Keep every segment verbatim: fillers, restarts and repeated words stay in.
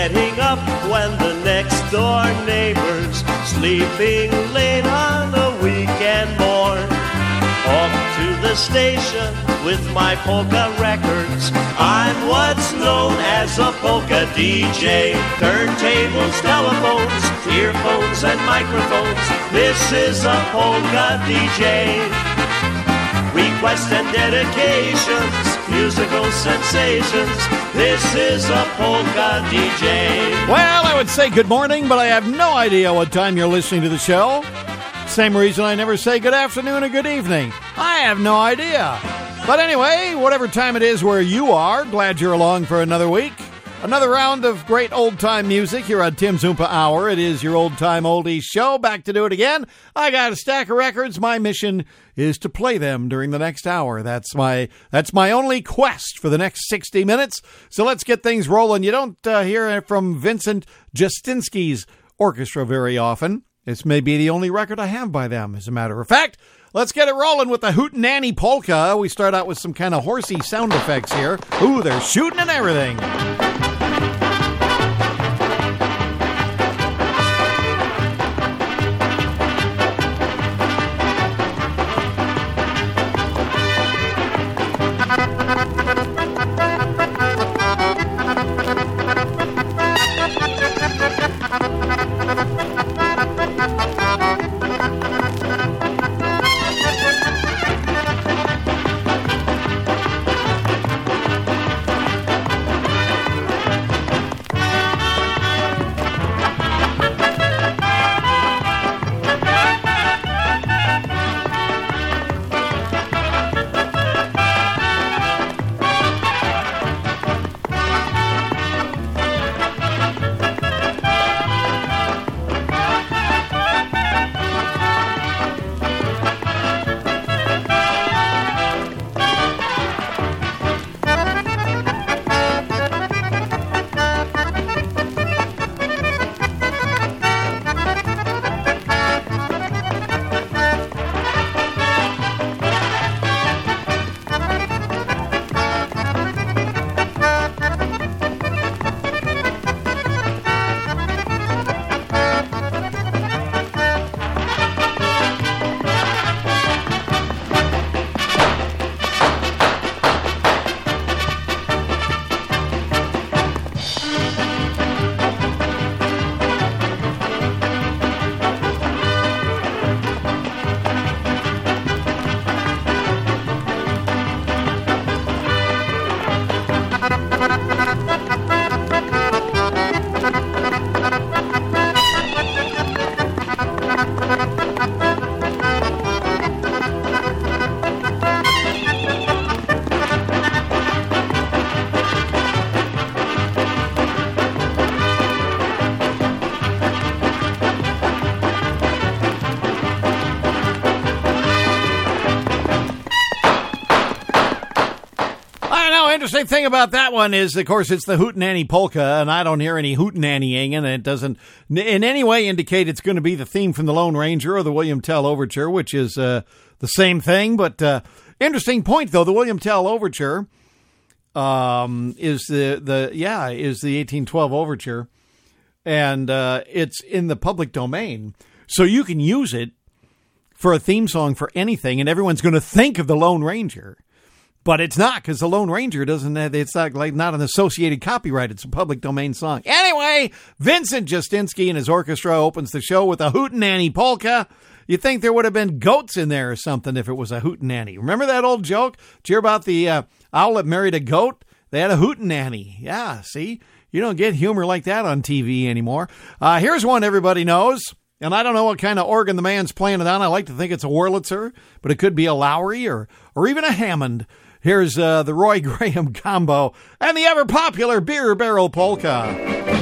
getting up when the next door neighbor's sleeping late on a weekend morn. Off to the station with my polka records. I'm what's known as a polka D J. Turntables, telephones, earphones and microphones. This is a polka D J. Requests and dedications, musical sensations. This is a polka D J. Well, I would say good morning, but I have no idea what time you're listening to the show. Same reason I never say good afternoon or good evening. I have no idea. But anyway, whatever time it is where you are, glad you're along for another week. Another round of great old-time music here on Tim's Oompa Hour. It is your old-time oldies show. Back to do it again. I got a stack of records. My mission is to play them during the next hour. That's my that's my only quest for the next sixty minutes. So let's get things rolling. You don't uh, hear from Vincent Justinsky's orchestra very often. This may be the only record I have by them, as a matter of fact. Let's get it rolling with the Hootenanny Polka. We start out with some kind of horsey sound effects here. Ooh, they're shooting and everything. Interesting thing about that one is, of course, it's the Hootenanny Polka, and I don't hear any hootenannying, and it doesn't in any way indicate it's going to be the theme from the Lone Ranger or the William Tell Overture, which is uh, the same thing. But uh, interesting point, though, the William Tell Overture um, is the the yeah is the eighteen twelve Overture, and uh, it's in the public domain, so you can use it for a theme song for anything, and everyone's going to think of the Lone Ranger. But it's not, because the Lone Ranger doesn't have, it's not like not an associated copyright. It's a public domain song. Anyway, Vincent Justinsky and his orchestra opens the show with a Hootenanny Polka. You'd think there would have been goats in there or something if it was a Hootenanny. Remember that old joke? Did you hear about the uh, owl that married a goat? They had a Hootenanny. Yeah, see? You don't get humor like that on T V anymore. Uh, here's one everybody knows. And I don't know what kind of organ the man's playing it on. I like to think it's a Wurlitzer, but it could be a Lowry or, or even a Hammond. Here's uh, the Roy Graham Combo and the ever-popular Beer Barrel Polka.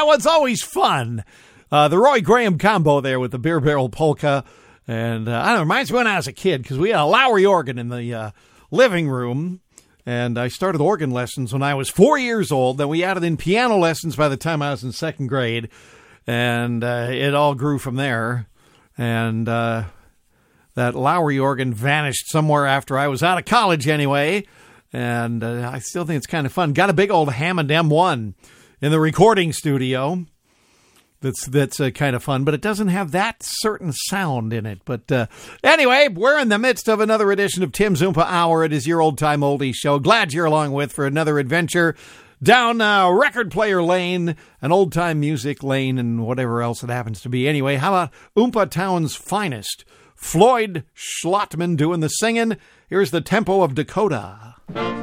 know, it's always fun. Uh, the Roy Graham combo there with the Beer Barrel Polka. And uh, I don't know, it reminds me when I was a kid, because we had a Lowry organ in the uh, living room. And I started organ lessons when I was four years old. Then we added in piano lessons by the time I was in second grade. And uh, it all grew from there. And uh, that Lowry organ vanished somewhere after I was out of college anyway. And uh, I still think it's kind of fun. Got a big old Hammond M one in the recording studio. That's that's uh, kind of fun, but it doesn't have that certain sound in it. But uh, anyway, we're in the midst of another edition of Tim's Oompa Hour. It is your old-time oldie show. Glad you're along with for another adventure down uh, record player lane, an old-time music lane, and whatever else it happens to be. Anyway, how about Oompa Town's finest? Floyd Schlottman doing the singing. Here's the tempo of Dakota.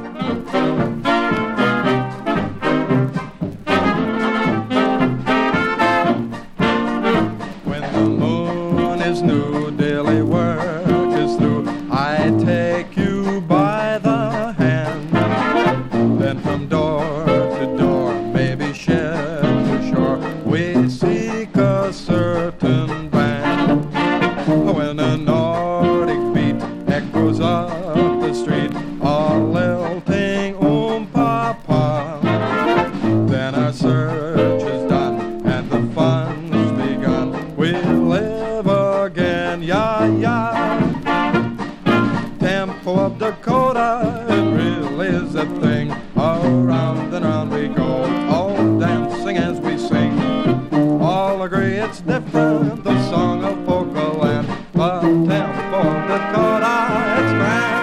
New daily work is through. I take you by the hand, then from door to door, maybe shed to shore, we seek a certain band. When a Nordic beat echoes up the street, all lilting oom-pa-pa, then our search is done and the fun's begun. We live again, yeah, yeah. Tempo of Dakota, it really is a thing. Around and around we go, all dancing as we sing. All agree it's different, the song of Polka Land. The tempo of Dakota, it's grand.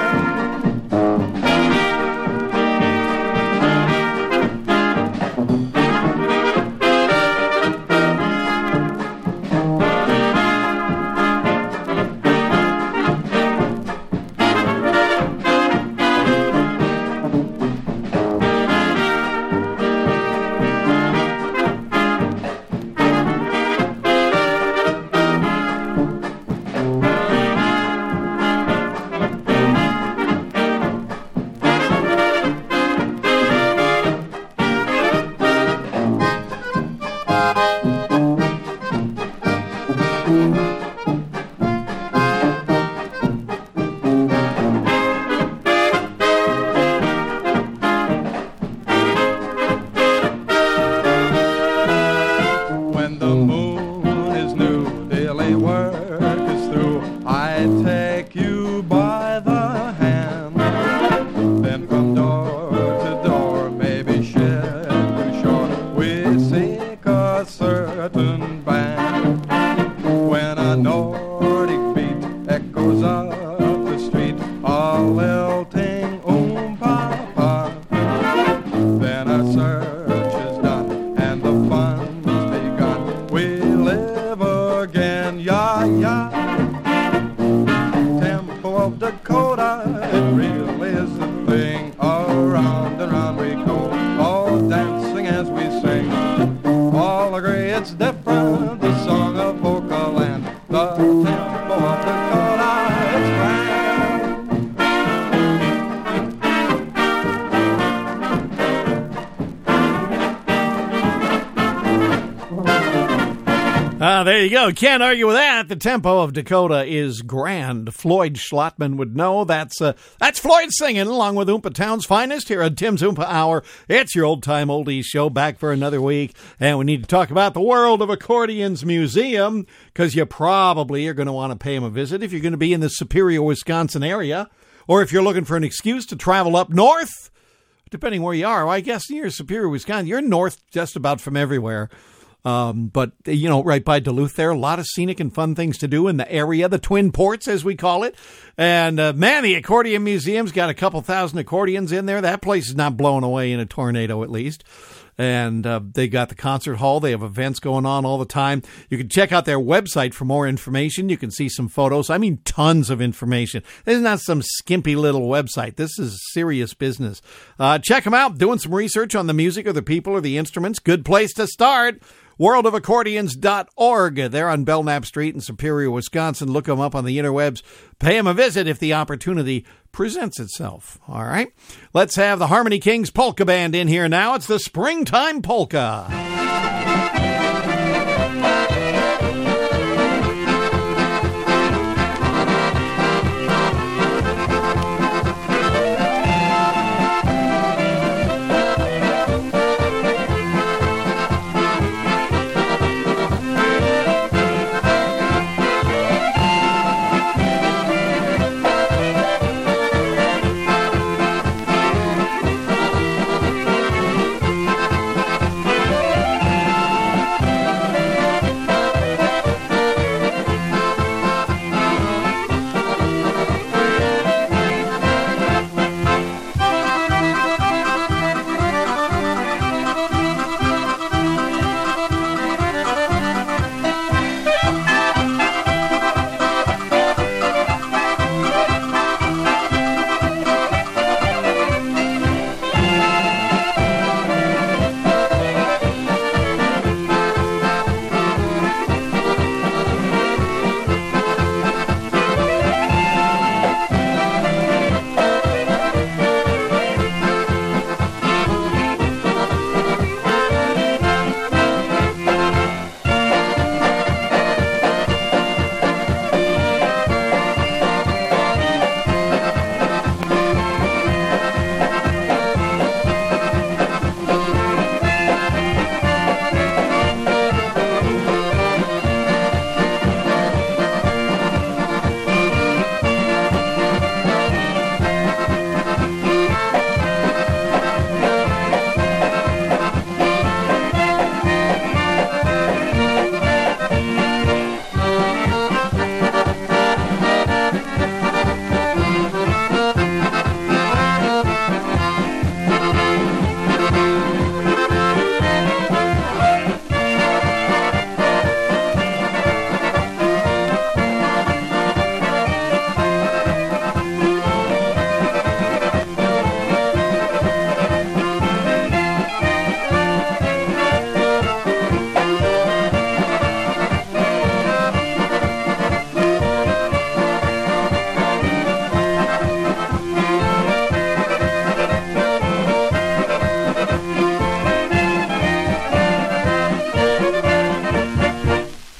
Ah, there you go. Can't argue with that. The tempo of Dakota is grand. Floyd Schlottman would know. That's uh, that's Floyd singing along with Oompa Town's finest here at Tim's Oompa Hour. It's your old-time oldies show back for another week. And we need to talk about the World of Accordions Museum, because you probably are going to want to pay them a visit if you're going to be in the Superior, Wisconsin area, or if you're looking for an excuse to travel up north, depending where you are. Well, I guess you're Superior, Wisconsin. You're north just about from everywhere. Um, but, you know, right by Duluth there, a lot of scenic and fun things to do in the area, the Twin Ports, as we call it. And, uh, man, the Accordion Museum's got a couple thousand accordions in there. That place is not blown away in a tornado, at least. And uh, they got the concert hall. They have events going on all the time. You can check out their website for more information. You can see some photos. I mean, tons of information. This is not some skimpy little website. This is serious business. Uh, check them out. Doing some research on the music or the people or the instruments. Good place to start. world of accordions dot org. They're on Belknap Street in Superior, Wisconsin. Look them up on the interwebs. Pay them a visit if the opportunity presents itself. All right. Let's have the Harmony Kings Polka Band in here now. It's the Springtime Polka.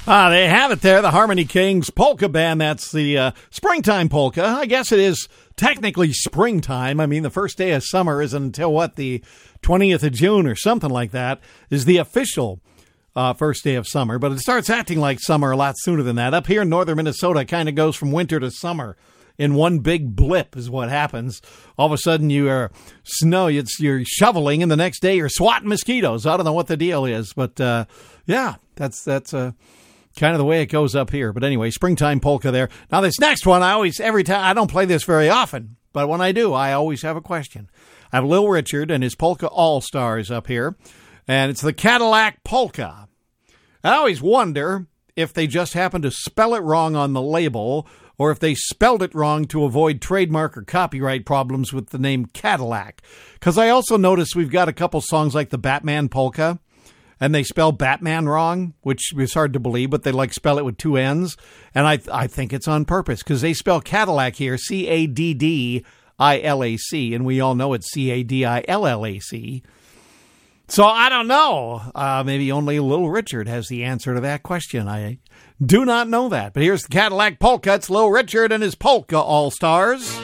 Ah, they have it there, the Harmony Kings Polka Band. That's the uh, springtime polka. I guess it is technically springtime. I mean, the first day of summer isn't until, what, the twentieth of June or something like that is the official uh, first day of summer. But it starts acting like summer a lot sooner than that. Up here in northern Minnesota, it kind of goes from winter to summer in one big blip is what happens. All of a sudden, you are snow, it's, you're shoveling, and the next day you're swatting mosquitoes. I don't know what the deal is, but uh, yeah, that's that's uh, kind of the way it goes up here. But anyway, springtime polka there. Now, this next one, I always, every time, I don't play this very often, but when I do, I always have a question. I have Little Richard and his Polka All-Stars up here, and it's the Cadillac Polka. I always wonder if they just happen to spell it wrong on the label, or if they spelled it wrong to avoid trademark or copyright problems with the name Cadillac. Because I also noticed we've got a couple songs like the Batman Polka, and they spell Batman wrong, which is hard to believe, but they like spell it with two N's. And I I think it's on purpose, because they spell Cadillac here, C A D D I L A C, and we all know it's C A D I L L A C. So I don't know. Uh, maybe only Little Richard has the answer to that question. I do not know that. But here's the Cadillac Polka. It's Little Richard and his Polka All-Stars.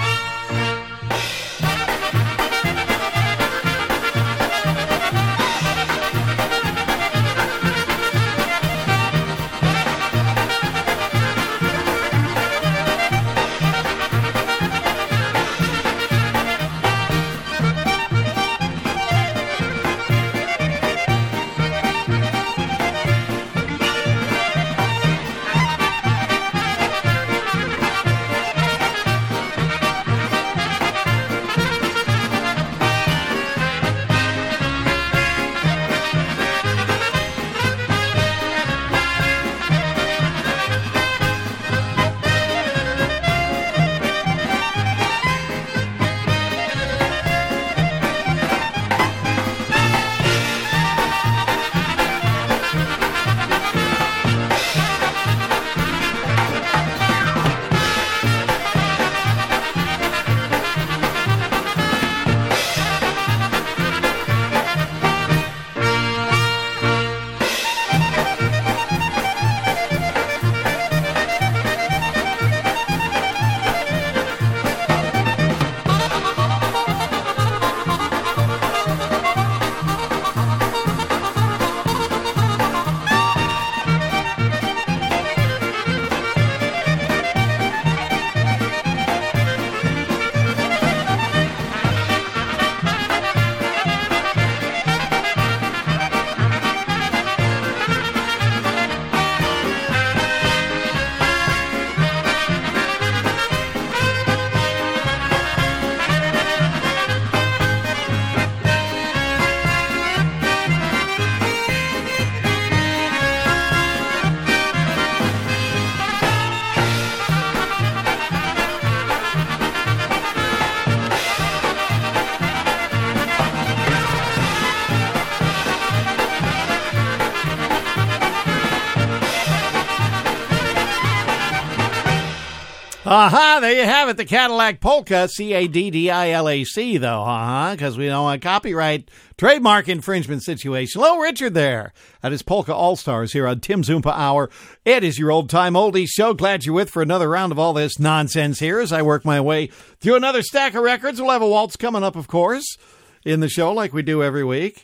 Aha, there you have it, the Cadillac Polka, C A D D I L A C, though, uh-huh, because we don't want copyright trademark infringement situation. Little Richard there at his Polka All-Stars here on Tim's Oompa Hour. It is your old-time oldies show. Glad you're with for another round of all this nonsense here as I work my way through another stack of records. We'll have a waltz coming up, of course, in the show like we do every week.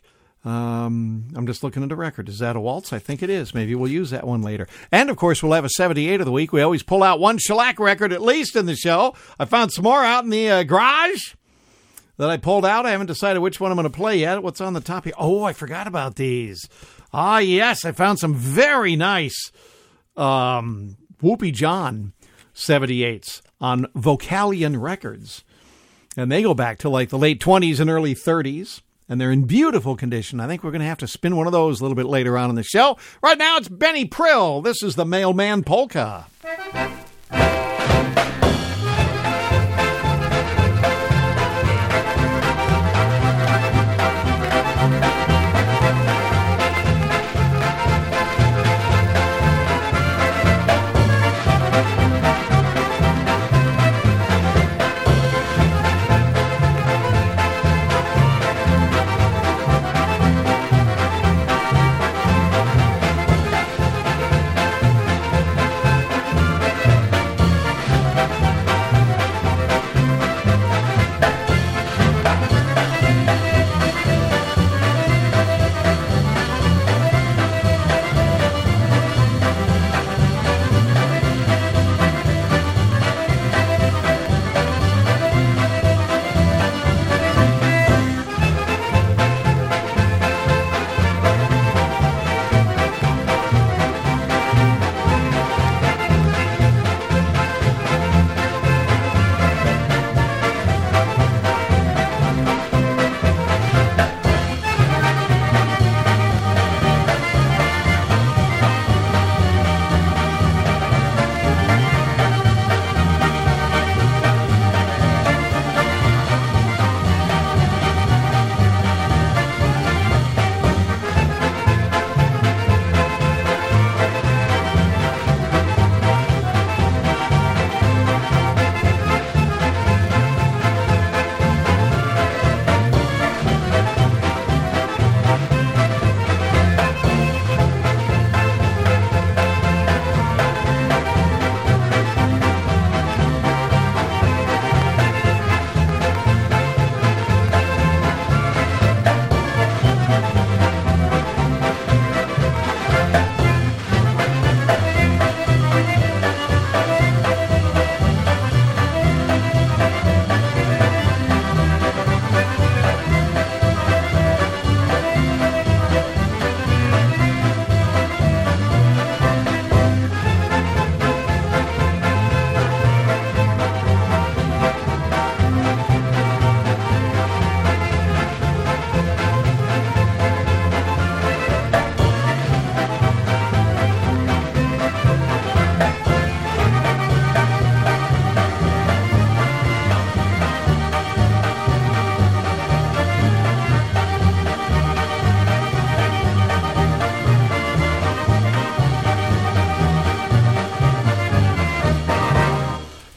Um, I'm just looking at the record. Is that a waltz? I think it is. Maybe we'll use that one later. And, of course, we'll have a seventy-eight of the week. We always pull out one shellac record at least in the show. I found some more out in the uh, garage that I pulled out. I haven't decided which one I'm going to play yet. What's on the top here? Oh, I forgot about these. Ah, yes, I found some very nice um, Whoopie John seventy-eights on Vocalion Records. And they go back to like the late twenties and early thirties. And they're in beautiful condition. I think we're going to have to spin one of those a little bit later on in the show. Right now, it's Benny Prill. This is the Mailman Polka.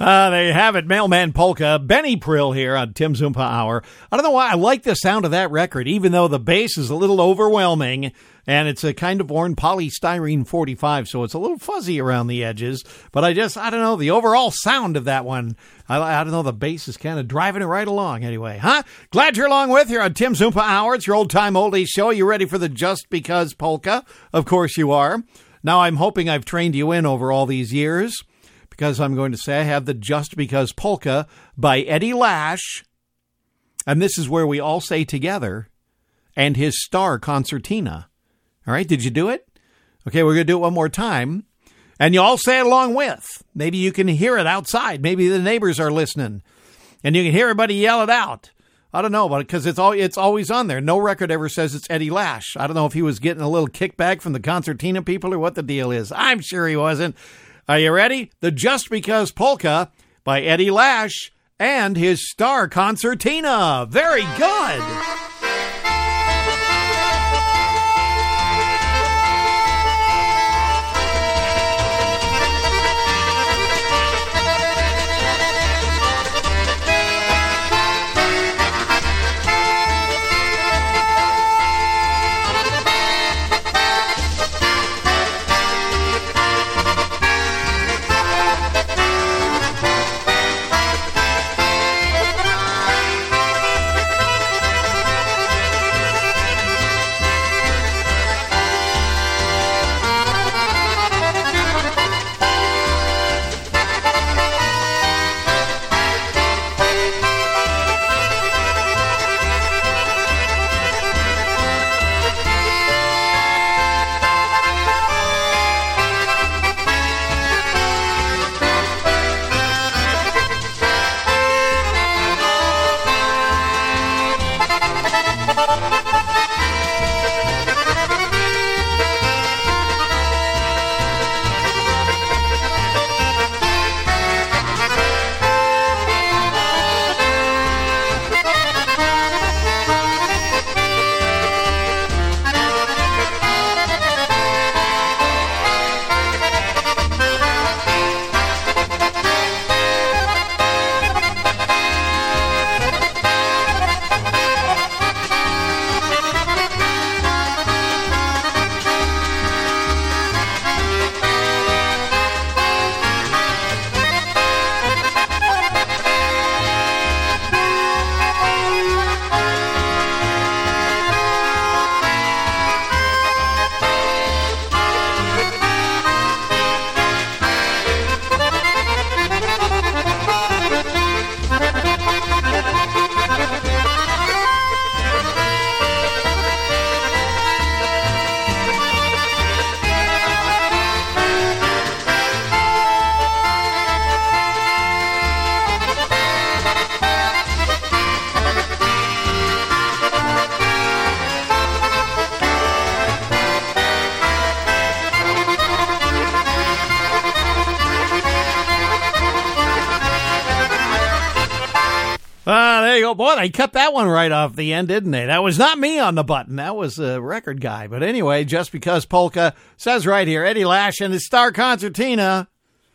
Uh, there you have it, Mailman Polka. Benny Prill here on Tim's Oompa Hour. I don't know why I like the sound of that record, even though the bass is a little overwhelming, and it's a kind of worn polystyrene forty-five, so it's a little fuzzy around the edges. But I just, I don't know, the overall sound of that one, I, I don't know, the bass is kind of driving it right along anyway, huh? Glad you're along with here on Tim's Oompa Hour. It's your old-time oldies show. You ready for the Just Because Polka? Of course you are. Now, I'm hoping I've trained you in over all these years, because I'm going to say I have the Just Because Polka by Eddie Lash, and this is where we all say together, and his star concertina. All right, did you do it? Okay, we're going to do it one more time, and you all say it along with. Maybe you can hear it outside. Maybe the neighbors are listening, and you can hear everybody yell it out. I don't know, but because it's all it's always on there. No record ever says it's Eddie Lash. I don't know if he was getting a little kickback from the concertina people or what the deal is. I'm sure he wasn't. Are you ready? The Just Because Polka by Eddie Lash and his star concertina. Very good. Boy, they cut that one right off the end, didn't they? That was not me on the button. That was a record guy. But anyway, Just Because Polka says right here, Eddie Lash and his star concertina.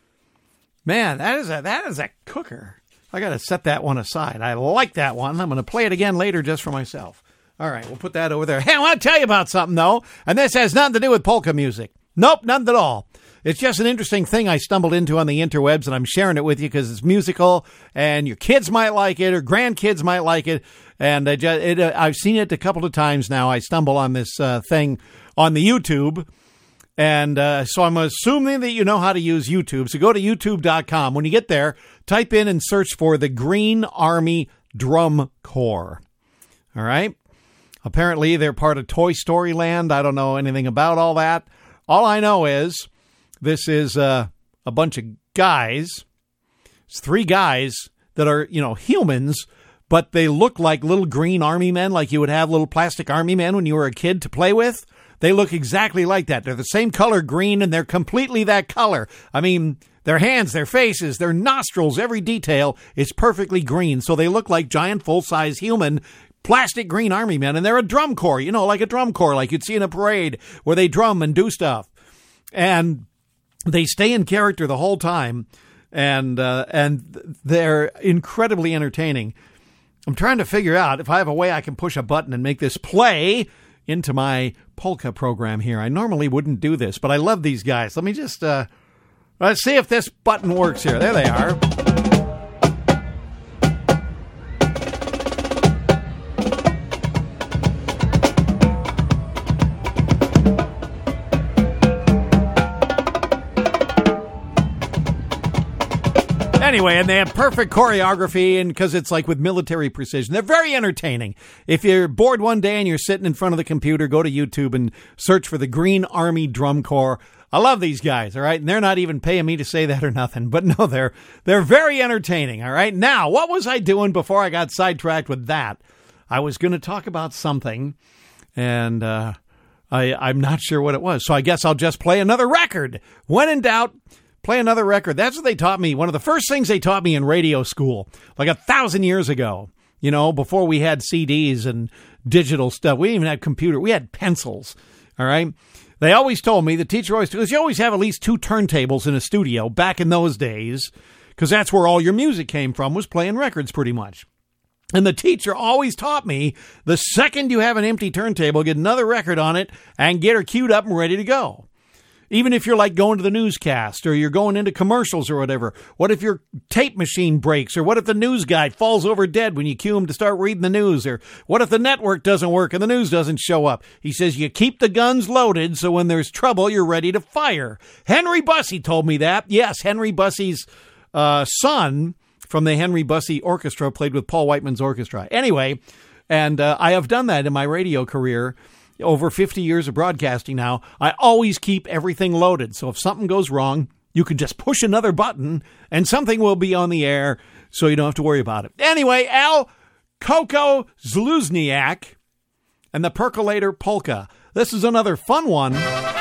Man, that is a that is a cooker. I got to set that one aside. I like that one. I'm going to play it again later just for myself. All right, we'll put that over there. Hey, I want to tell you about something, though, and this has nothing to do with polka music. Nope, nothing at all. It's just an interesting thing I stumbled into on the interwebs, and I'm sharing it with you because it's musical, and your kids might like it, or grandkids might like it. And I just, it, uh, I've seen it a couple of times now. I stumble on this uh, thing on the YouTube, and uh, so I'm assuming that you know how to use YouTube. So go to YouTube dot com. When you get there, type in and search for the Green Army Drum Corps. All right? Apparently, they're part of Toy Story Land. I don't know anything about all that. All I know is this is uh, a bunch of guys. It's three guys that are, you know, humans, but they look like little green army men, like you would have little plastic army men when you were a kid to play with. They look exactly like that. They're the same color green, and they're completely that color. I mean, their hands, their faces, their nostrils, every detail is perfectly green. So they look like giant full-size human plastic green army men, and they're a drum corps, you know, like a drum corps, like you'd see in a parade where they drum and do stuff. And they stay in character the whole time. and uh, and they're incredibly entertaining. I'm trying to figure out if I have a way I can push a button and make this play into my polka program here. I normally wouldn't do this, but I love these guys. Let me just uh, let's see if this button works here. There they are. Anyway, and they have perfect choreography, and because it's like with military precision, they're very entertaining. If you're bored one day and you're sitting in front of the computer, go to YouTube and search for the Green Army Drum Corps. I love these guys, all right? And they're not even paying me to say that or nothing, but no, they're they're very entertaining, all right? Now, what was I doing before I got sidetracked with that? I was going to talk about something, and uh, I, I'm not sure what it was, so I guess I'll just play another record. When in doubt, play another record. That's what they taught me. One of the first things they taught me in radio school, like a thousand years ago, you know, before we had C Ds and digital stuff. We didn't even have computer. We had pencils, all right? They always told me, the teacher always told us, you always have at least two turntables in a studio back in those days, because that's where all your music came from, was playing records pretty much. And the teacher always taught me, the second you have an empty turntable, get another record on it and get her queued up and ready to go. Even if you're like going to the newscast or you're going into commercials or whatever, what if your tape machine breaks? Or what if the news guy falls over dead when you cue him to start reading the news? Or what if the network doesn't work and the news doesn't show up? He says you keep the guns loaded so when there's trouble, you're ready to fire. Henry Bussey told me that. Yes, Henry Bussey's uh, son from the Henry Bussey Orchestra played with Paul Whiteman's orchestra. Anyway, and uh, I have done that in my radio career. Over fifty years of broadcasting now, I always keep everything loaded. So if something goes wrong, you can just push another button and something will be on the air so you don't have to worry about it. Anyway, Al Koko Zluzniak and the Percolator Polka. This is another fun one.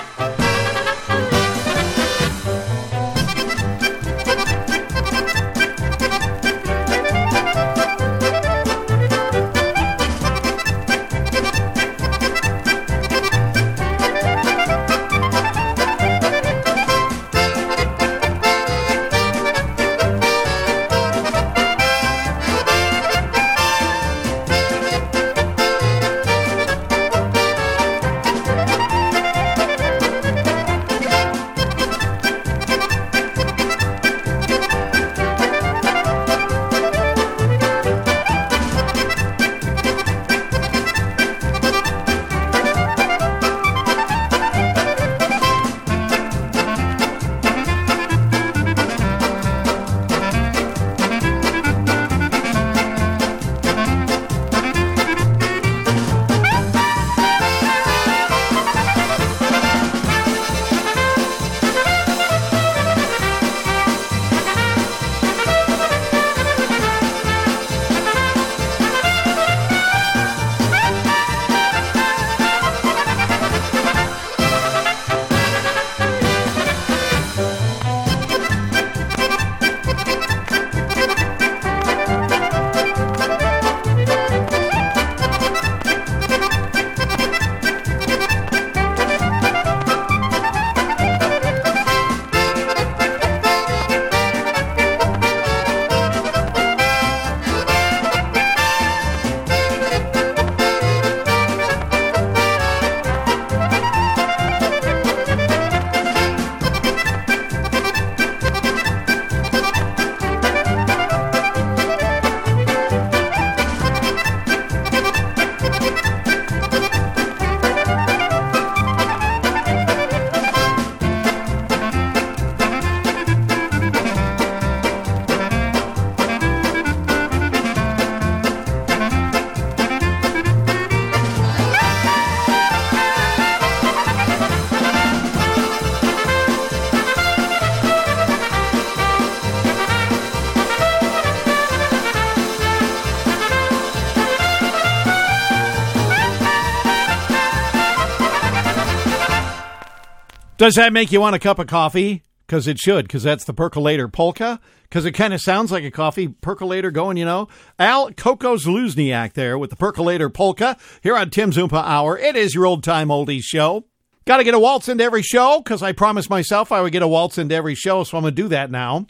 Does that make you want a cup of coffee? Because it should, because that's the Percolator Polka. Because it kind of sounds like a coffee percolator going, you know. Al Koko Zluzniak there with the Percolator Polka here on Tim's Oompa Hour. It is your old-time oldies show. Got to get a waltz into every show, because I promised myself I would get a waltz into every show, so I'm going to do that now.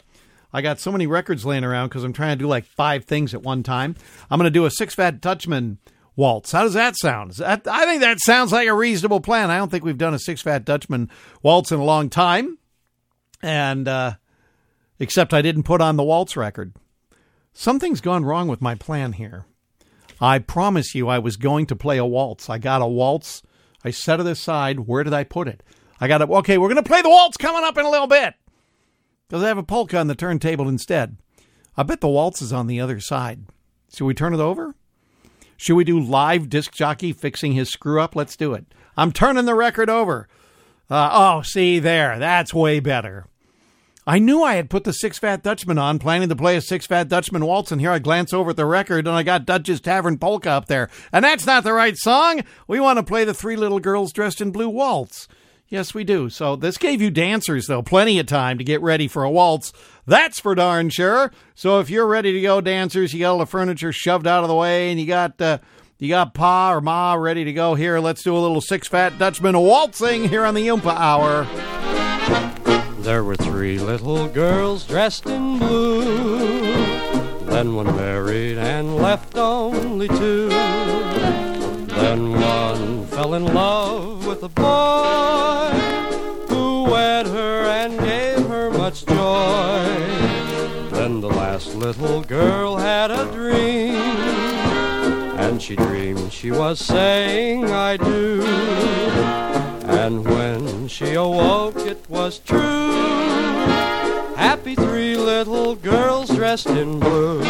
I got so many records laying around because I'm trying to do like five things at one time. I'm going to do a Six Fat Dutchman waltz. How does that sound? That, I think that sounds like a reasonable plan. I don't think we've done a Six Fat Dutchman waltz in a long time. And, uh, except I didn't put on the waltz record. Something's gone wrong with my plan here. I promise you I was going to play a waltz. I got a waltz. I set it aside. Where did I put it? I got to, okay, we're going to play the waltz coming up in a little bit. Because I have a polka on the turntable instead. I bet the waltz is on the other side. Should we turn it over? Should we do live disc jockey fixing his screw up? Let's do it. I'm turning the record over. Uh, oh, see there. That's way better. I knew I had put the Six Fat Dutchman on, planning to play a Six Fat Dutchman waltz, and here I glance over at the record, and I got Dutch's Tavern Polka up there. And that's not the right song. We want to play the Three Little Girls Dressed in Blue waltz. Yes, we do. So this gave you dancers, though, plenty of time to get ready for a waltz. That's for darn sure. So if you're ready to go, dancers, you got all the furniture shoved out of the way, and you got uh, you got Pa or Ma ready to go here. Let's do a little Six Fat Dutchman waltzing here on the Oompa Hour. There were three little girls dressed in blue. Then one married and left only two. Then one fell in love with a boy who wed her and gave her much joy. Then the last little girl had a dream, and she dreamed she was saying I do. And when she awoke, it was true. Happy three little girls dressed in blue.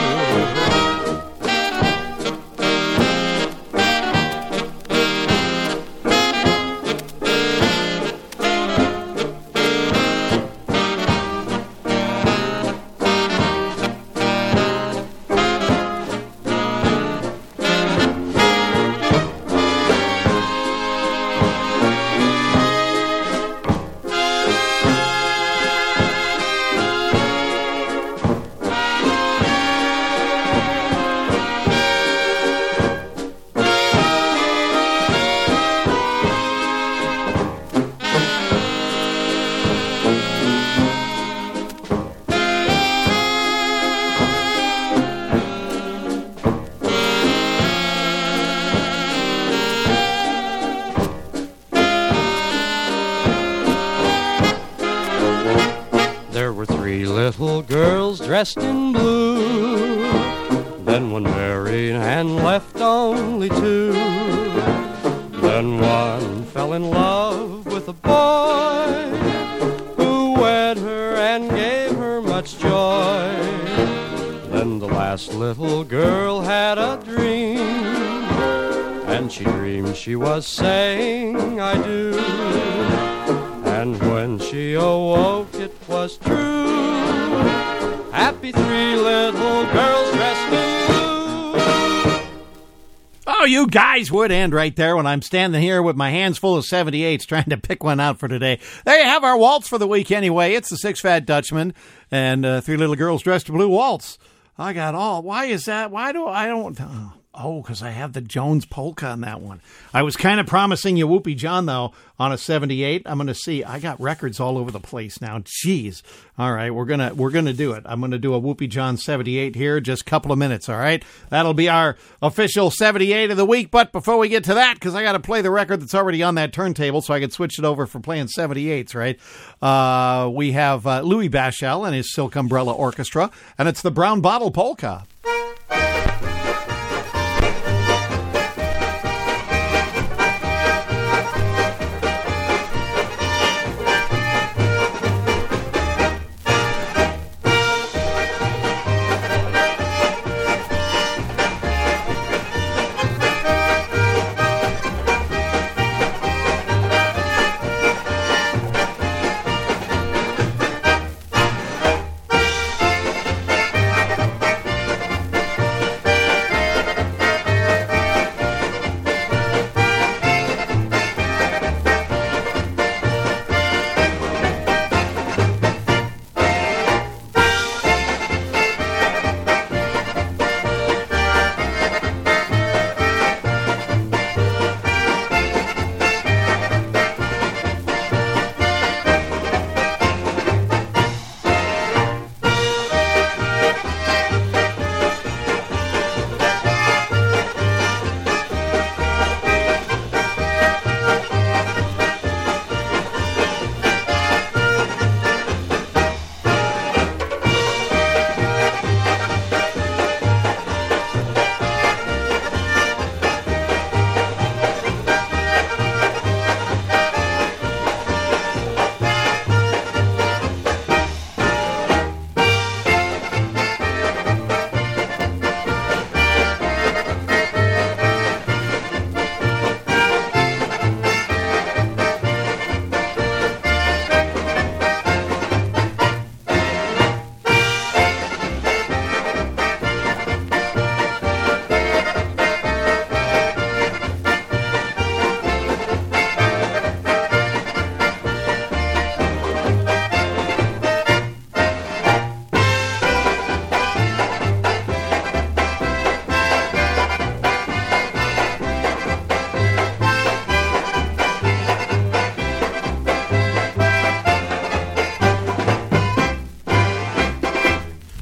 Dressed in blue. Then one married and left only two. Then one fell in love with a boy who wed her and gave her much joy. Then the last little girl had a dream, and she dreamed she was saying I do. And when she awoke, it was true. Happy three little girls dressed in blue. Oh, you guys would end right there when I'm standing here with my hands full of seventy-eights trying to pick one out for today. There you have our waltz for the week anyway. It's the Six Fat Dutchman and uh, Three Little Girls Dressed in Blue waltz. I got all. Why is that? Why do I don't... Oh. Oh, because I have the Jones polka on that one. I was kind of promising you Whoopie John, though, on a seventy-eight. I'm going to see. I got records all over the place now. Jeez. All right, we're gonna we're gonna do it. I'm going to do a Whoopie John seventy-eight here, just a couple of minutes. All right, that'll be our official seventy-eight of the week. But before we get to that, because I got to play the record that's already on that turntable, so I can switch it over for playing seventy-eights. Right? Uh, we have uh, Louis Bashell and his Silk Umbrella Orchestra, and it's the Brown Bottle Polka.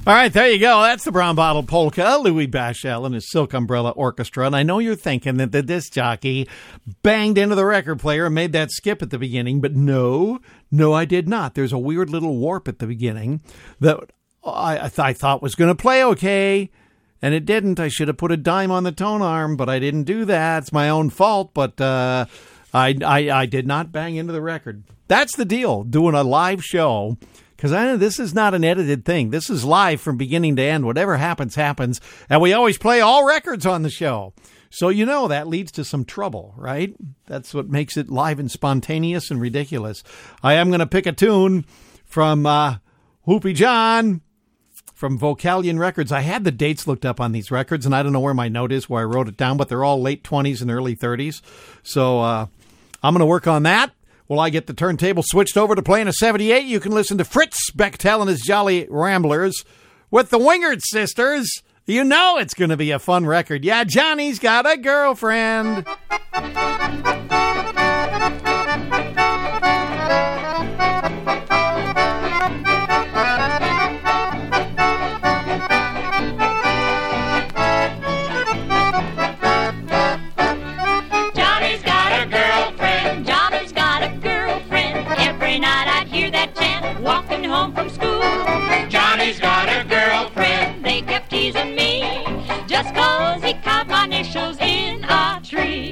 All right, there you go. That's the Brown Bottle Polka, Louis Bashell and his Silk Umbrella Orchestra. And I know you're thinking that the disc jockey banged into the record player and made that skip at the beginning, but no, no, I did not. There's a weird little warp at the beginning that I, I, th- I thought was going to play okay, and it didn't. I should have put a dime on the tone arm, but I didn't do that. It's my own fault, but uh, I, I, I did not bang into the record. That's the deal, doing a live show. Because I know this is not an edited thing. This is live from beginning to end. Whatever happens, happens. And we always play all records on the show. So, you know, that leads to some trouble, right? That's what makes it live and spontaneous and ridiculous. I am going to pick a tune from uh, Whoopie John from Vocalion Records. I had the dates looked up on these records, and I don't know where my note is where I wrote it down, but they're all late twenties and early thirties. So uh, I'm going to work on that. Well, I get the turntable switched over to playing a seventy-eight. You can listen to Fritz Bechtel and his Jolly Ramblers with the Wingert Sisters. You know it's going to be a fun record. Yeah, Johnny's got a girlfriend. Walking home from school, Johnny's got a girlfriend. They kept teasing me just 'cause he carved my initials in a tree.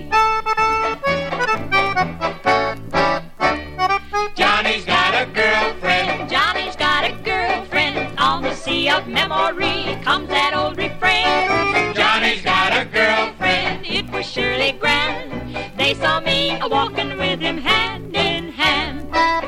Johnny's got a girlfriend. Johnny's got a girlfriend. On the sea of memory comes that old refrain. Johnny's got a girlfriend. It was surely grand. They saw me a walking with him hand in hand.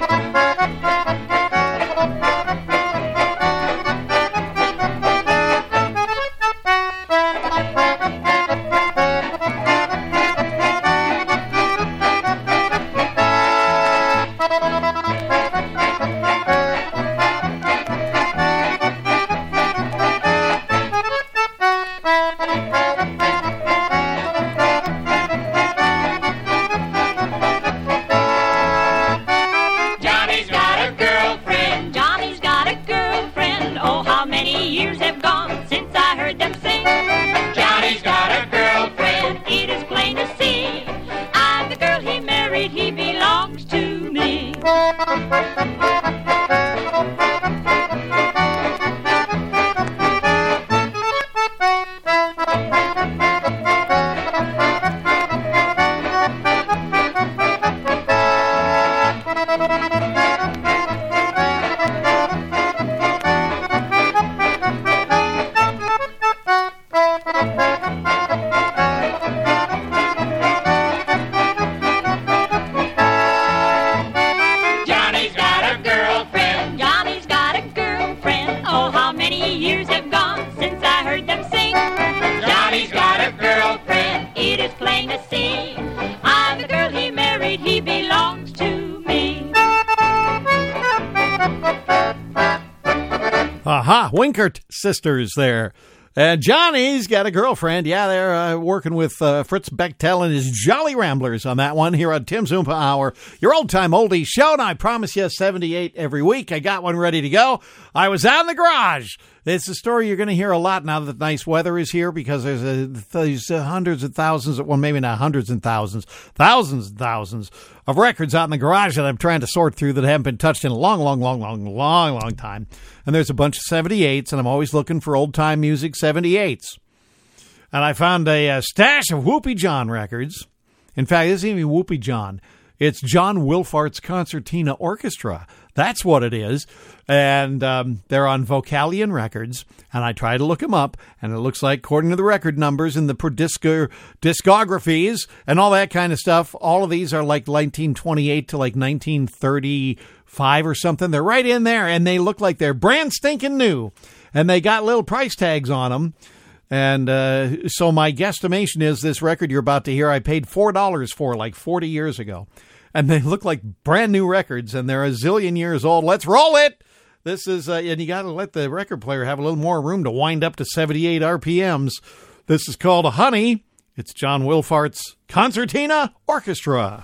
Aha, Wingert Sisters there. And Johnny's got a girlfriend. Yeah, they're uh, working with uh, Fritz Bechtel and his Jolly Ramblers on that one here on Tim's Oompa Hour, your old-time oldie show. And I promise you seventy-eight every week. I got one ready to go. I was out in the garage. It's a story you're going to hear a lot now that nice weather is here, because there's a, there's a hundreds of thousands, well, maybe not hundreds and thousands, thousands and thousands of records out in the garage that I'm trying to sort through that haven't been touched in a long, long, long, long, long, long time. And there's a bunch of seventy-eights, and I'm always looking for old-time music seventy-eights. And I found a, a stash of Whoopie John records. In fact, this isn't even Whoopie John. It's John Wilfart's Concertina Orchestra. That's what it is. And um, they're on Vocalion Records. And I tried to look them up. And it looks like, according to the record numbers and the per disco, discographies and all that kind of stuff, all of these are like nineteen twenty-eight to like nineteen thirty-five or something. They're right in there. And they look like they're brand stinking new. And they got little price tags on them. And uh, so my guesstimation is this record you're about to hear, I paid four dollars for like forty years ago. And they look like brand new records, and they're a zillion years old. Let's roll it! This is, uh, and you got to let the record player have a little more room to wind up to seventy-eight R P Ms. This is called Honey. It's John Wilfart's Concertina Orchestra.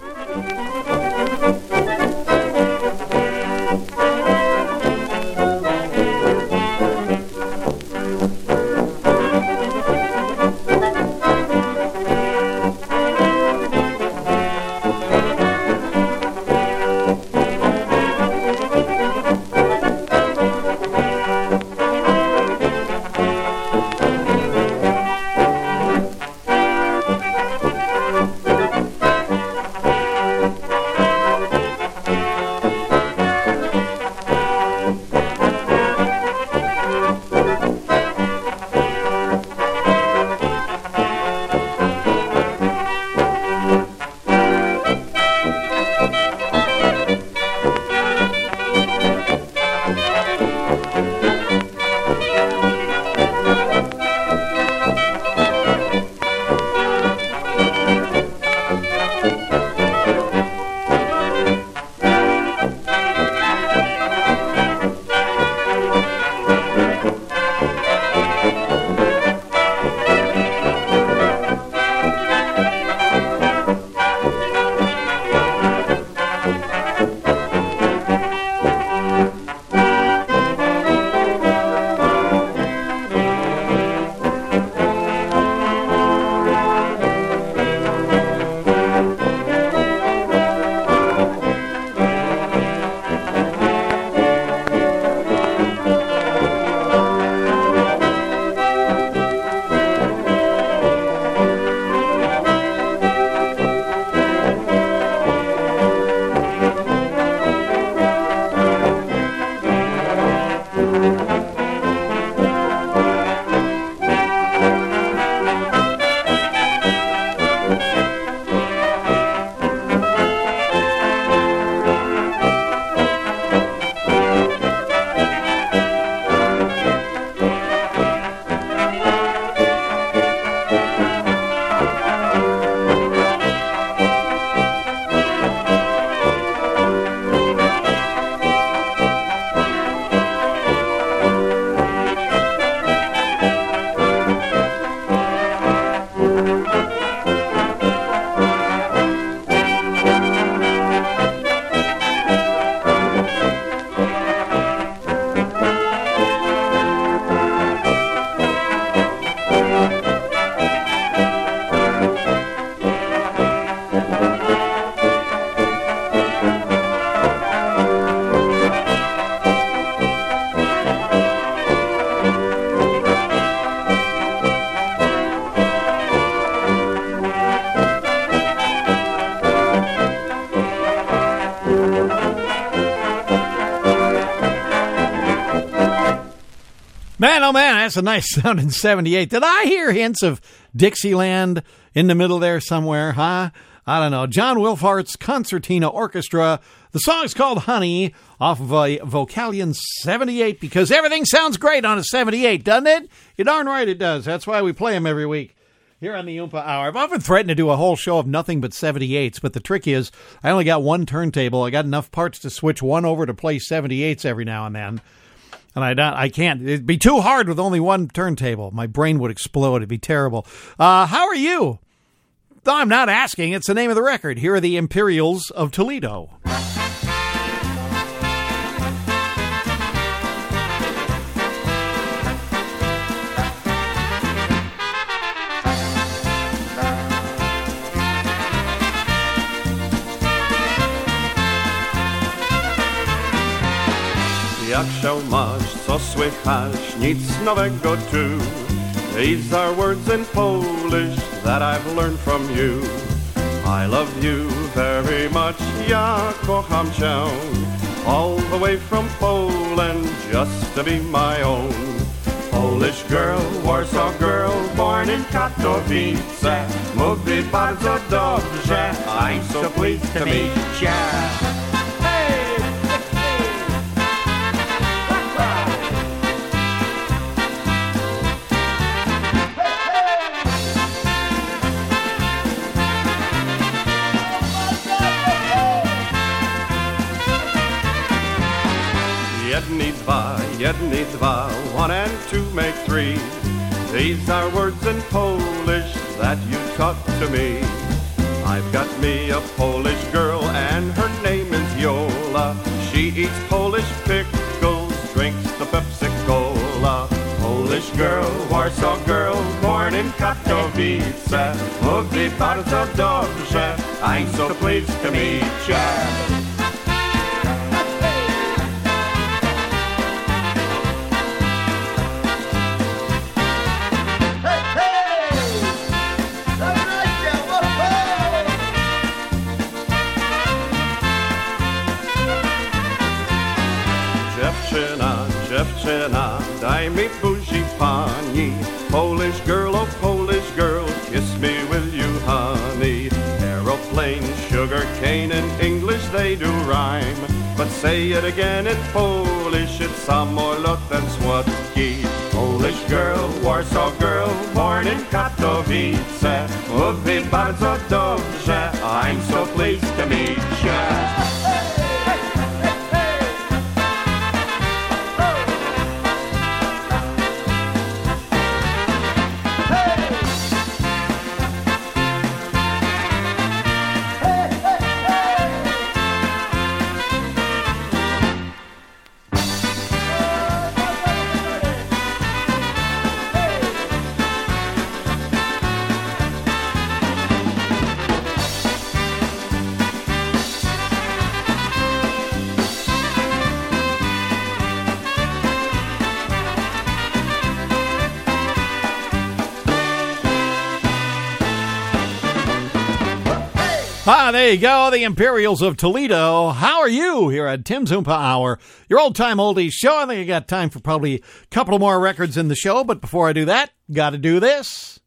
Man, oh man, that's a nice sounding seventy-eight. Did I hear hints of Dixieland in the middle there somewhere, huh? I don't know. John Wilfart's Concertina Orchestra. The song's called Honey, off of a Vocalion seventy-eight, because everything sounds great on a seventy-eight, doesn't it? You're darn right it does. That's why we play them every week here on the Oompa Hour. I've often threatened to do a whole show of nothing but seventy-eights, but the trick is I only got one turntable. I got enough parts to switch one over to play seventy-eights every now and then. And I don't, I can't. It'd be too hard with only one turntable. My brain would explode. It'd be terrible. Uh, how are you? I'm not asking. It's the name of the record. Here are the Imperials of Toledo. Jak się masz, co słychać, nic nowego tu. These are words in Polish that I've learned from you. I love you very much, ja kocham cię. All the way from Poland, just to be my own. Polish girl, Warsaw girl, born in Katowice. Mówi bardzo dobrze, I'm so pleased to meet ya. Jedni dwa, jedni dwa, one and two make three. These are words in Polish that you taught to me. I've got me a Polish girl and her name is Yola. She eats Polish pickles, drinks the Pepsi-Cola. Polish girl, Warsaw girl, born in Katowice. Mówi bardzo dobrze, I'm so pleased to meet ya. Dziewczyna, daj mi buzi pani. Polish girl, oh Polish girl, kiss me will you honey. Aeroplane, sugar cane, in English they do rhyme. But say it again in Polish, it's samolot and słodki. Polish girl, Warsaw girl, born in Katowice. Mówi bardzo dobrze, I'm so pleased to meet ya. Ah, there you go, the Imperials of Toledo. How are you here at Tim's Oompa Hour, your old-time oldies show? I think I got time for probably a couple more records in the show, but before I do that, got to do this.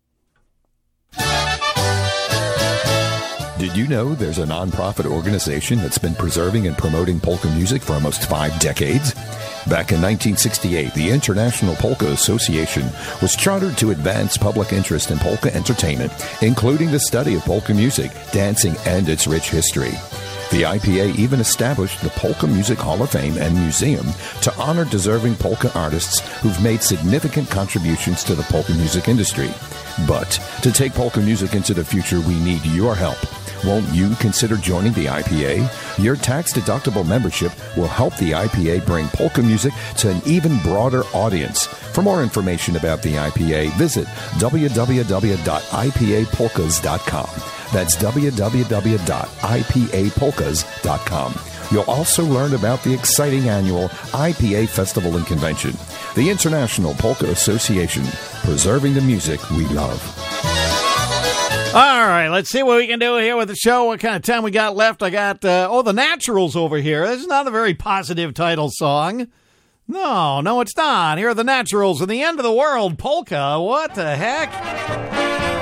Did you know there's a nonprofit organization that's been preserving and promoting polka music for almost five decades? Back in nineteen sixty-eight, the International Polka Association was chartered to advance public interest in polka entertainment, including the study of polka music, dancing, and its rich history. The I P A even established the Polka Music Hall of Fame and Museum to honor deserving polka artists who've made significant contributions to the polka music industry. But to take polka music into the future, we need your help. Won't you consider joining the I P A? Your tax-deductible membership will help the I P A bring polka music to an even broader audience. For more information about the I P A, visit w w w dot i p a polkas dot com. That's w w w dot i p a polkas dot com. You'll also learn about the exciting annual I P A Festival and Convention, the International Polka Association, preserving the music we love. All right, let's see what we can do here with the show. What kind of time we got left? I got, uh, oh, The Naturals over here. This is not a very positive title song. No, no, it's not. Here are the Naturals and the End of the World polka. What the heck?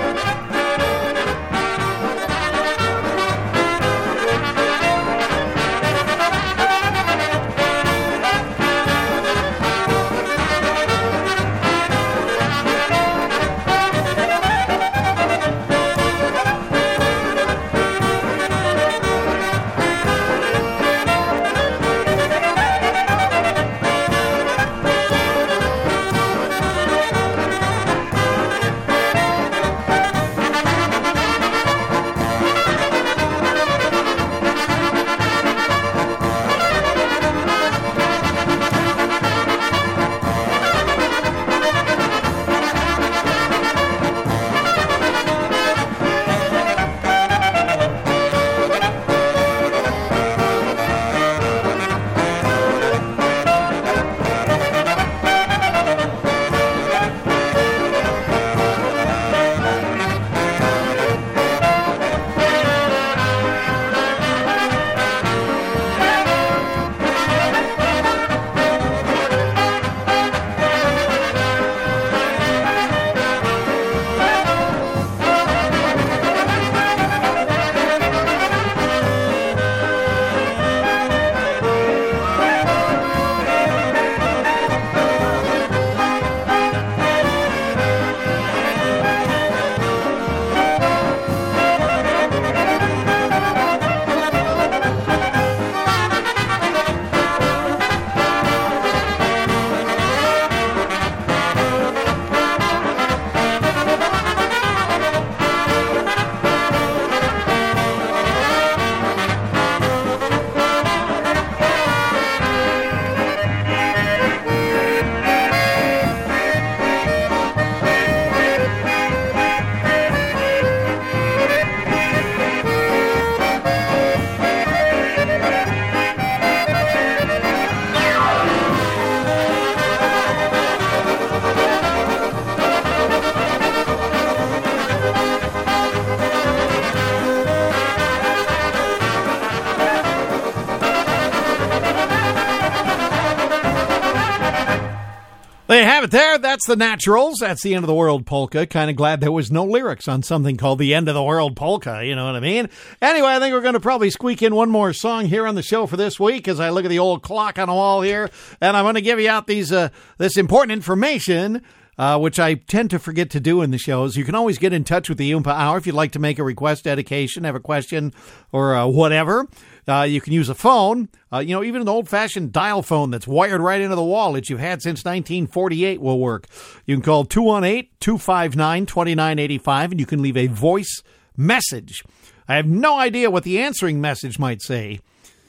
There you have it there. That's the Naturals. That's the End of the World polka. Kind of glad there was no lyrics on something called the End of the World polka. You know what I mean? Anyway, I think we're going to probably squeak in one more song here on the show for this week as I look at the old clock on the wall here. And I'm going to give you out these uh, this important information, uh, which I tend to forget to do in the shows. You can always get in touch with the Oompa Hour if you'd like to make a request, dedication, have a question, or uh, whatever. Uh, you can use a phone, uh, you know, even an old-fashioned dial phone that's wired right into the wall that you've had since nineteen forty-eight will work. You can call two one eight, two five nine, two nine eight five, and you can leave a voice message. I have no idea what the answering message might say,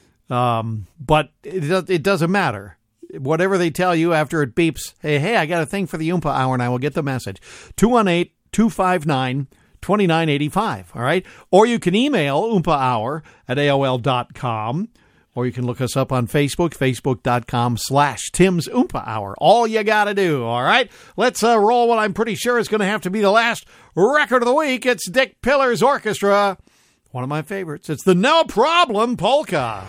um, but it, it doesn't matter. Whatever they tell you after it beeps, hey, hey, I got a thing for the Oompa Hour, and I will get the message. two one eight, two five nine, two nine eight five, all right? Or you can email Oompa Hour at A O L dot com, or you can look us up on Facebook, facebook.com slash Tim's Oompa Hour. All you got to do, all right? Let's uh, roll what I'm pretty sure is going to have to be the last record of the week. It's Dick Pillar's Orchestra, one of my favorites. It's the No Problem Polka.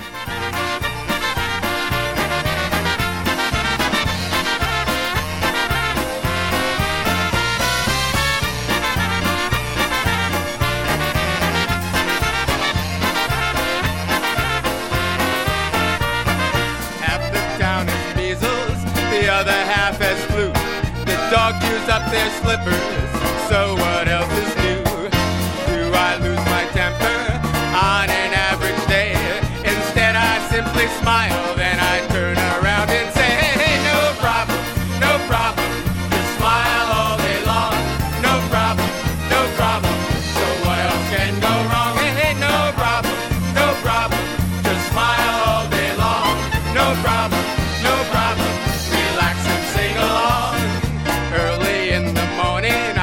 The half has flu. The dog chews up their slippers, so what else is new? Do I lose my temper on an average day? Instead I simply smile, then I turn around and say, hey, no problem, no problem. Just smile all day long. No problem, no problem. So what else can go wrong? Hey, no problem, no problem. Just smile all day long. No problem, no problem. Sing along early in the morning.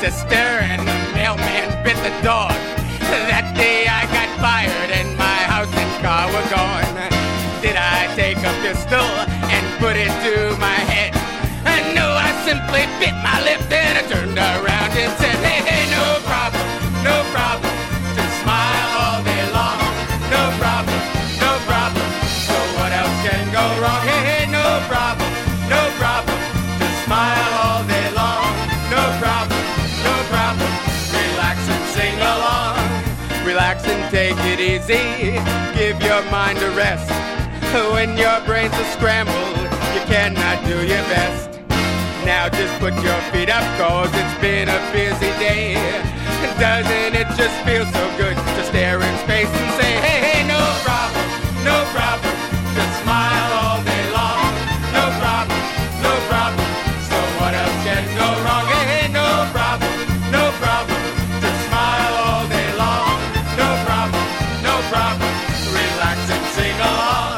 sister and the mailman bit the dog. That day I got fired and my house and car were gone. Did I take a pistol and put it to my head? I know I simply bit my lip, then I turned around and said, hey, hey, no problem, no problem. Just smile all day long. No problem, no problem. So what else can go wrong? Hey, hey, no problem, no problem. Just smile all day long. No problem, no problem. Relax and sing along. Relax and take it easy. Give your mind a rest. When your brains are scrambled, you cannot do your best. Now just put your feet up, cause it's been a busy day. Doesn't it just feel so good to stare in space and say, hey, hey, no problem, no problem. Just smile all day long. No problem, no problem. So what else can go wrong? Hey, hey, no problem, no problem. Just smile all day long. No problem, no problem. Relax and sing along.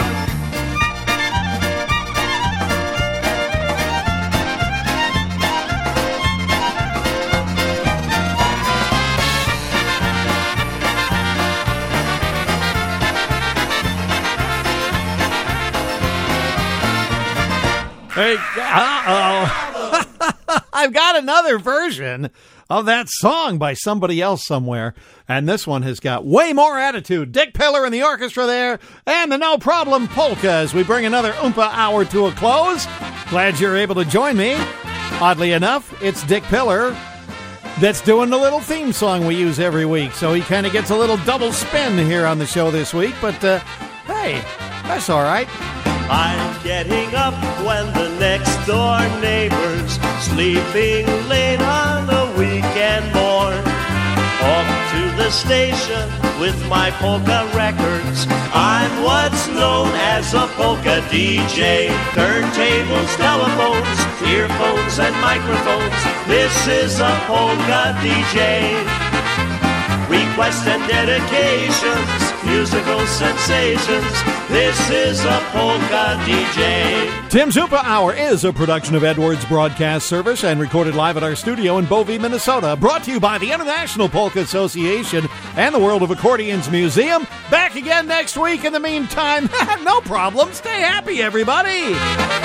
Hey, uh-oh. I've got another version of that song by somebody else somewhere, and this one has got way more attitude. Dick Pillar and the orchestra there, and the No Problem Polka as we bring another Oompa Hour to a close. Glad you're able to join me. Oddly enough, it's Dick Pillar that's doing the little theme song we use every week, so he kind of gets a little double spin here on the show this week, but uh, hey, that's all right. I'm getting up when the next door neighbor's sleeping late on a weekend morn. Off to the station with my polka records. I'm what's known as a polka D J. Turntables, telephones, earphones, and microphones. This is a polka D J. Requests and dedications, musical sensations. This is a polka D J. Tim's Oompa Hour is a production of Edwards Broadcast Service and recorded live at our studio in Bovey, Minnesota. Brought to you by the International Polka Association and the World of Accordions Museum. Back again next week. In the meantime, no problem. Stay happy, everybody.